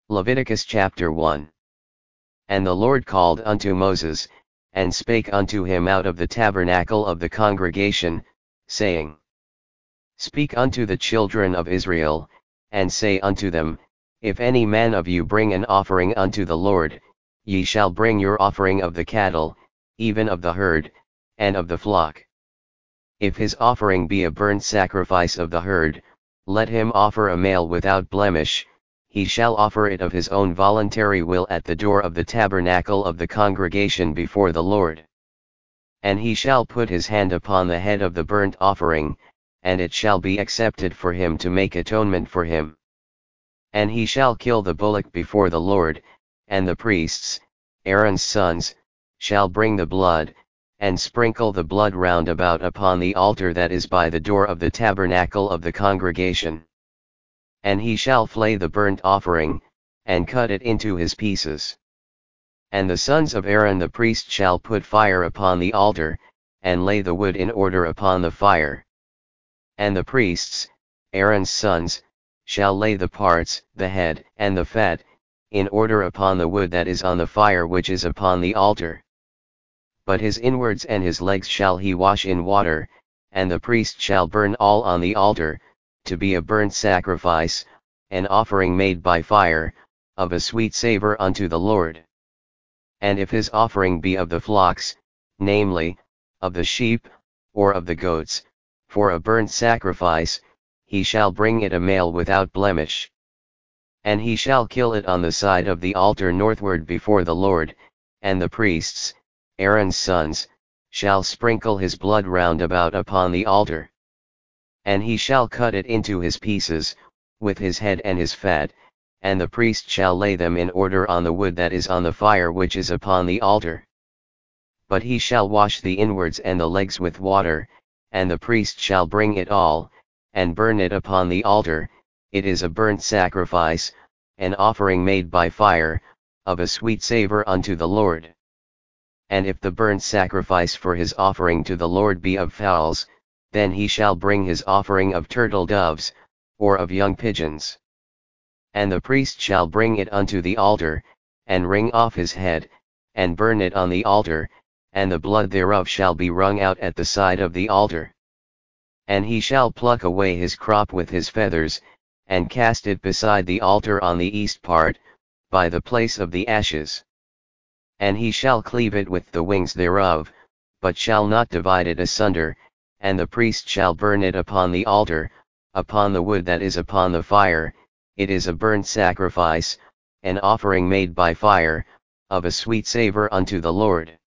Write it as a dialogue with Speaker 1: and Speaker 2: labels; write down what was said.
Speaker 1: Leviticus chapter 1. And the Lord called unto Moses, and spake unto him out of the tabernacle of the congregation, saying, Speak unto the children of Israel, and say unto them, If any man of you bring an offering unto the Lord, ye shall bring your offering of the cattle, even of the herd, and of the flock. If his offering be a burnt sacrifice of the herd, let him offer a male without blemish. He shall offer it of his own voluntary will at the door of the tabernacle of the congregation before the Lord. And he shall put his hand upon the head of the burnt offering, and it shall be accepted for him to make atonement for him. And he shall kill the bullock before the Lord, and the priests, Aaron's sons, shall bring the blood, and sprinkle the blood round about upon the altar that is by the door of the tabernacle of the congregation. And he shall flay the burnt offering, and cut it into his pieces. And the sons of Aaron the priest shall put fire upon the altar, and lay the wood in order upon the fire. And the priests, Aaron's sons, shall lay the parts, the head, and the fat, in order upon the wood that is on the fire which is upon the altar. But his inwards and his legs shall he wash in water, and the priest shall burn all on the altar, to be a burnt sacrifice, an offering made by fire, of a sweet savor unto the Lord. And if his offering be of the flocks, namely, of the sheep, or of the goats, for a burnt sacrifice, he shall bring it a male without blemish. And he shall kill it on the side of the altar northward before the Lord, and the priests, Aaron's sons, shall sprinkle his blood round about upon the altar. And he shall cut it into his pieces, with his head and his fat, and the priest shall lay them in order on the wood that is on the fire which is upon the altar. But he shall wash the inwards and the legs with water, and the priest shall bring it all, and burn it upon the altar. It is a burnt sacrifice, an offering made by fire, of a sweet savor unto the Lord. And if the burnt sacrifice for his offering to the Lord be of fowls, then he shall bring his offering of turtle doves, or of young pigeons. And the priest shall bring it unto the altar, and wring off his head, and burn it on the altar, and the blood thereof shall be wrung out at the side of the altar. And he shall pluck away his crop with his feathers, and cast it beside the altar on the east part, by the place of the ashes. And he shall cleave it with the wings thereof, but shall not divide it asunder, and the priest shall burn it upon the altar, upon the wood that is upon the fire. It is a burnt sacrifice, an offering made by fire, of a sweet savor unto the Lord.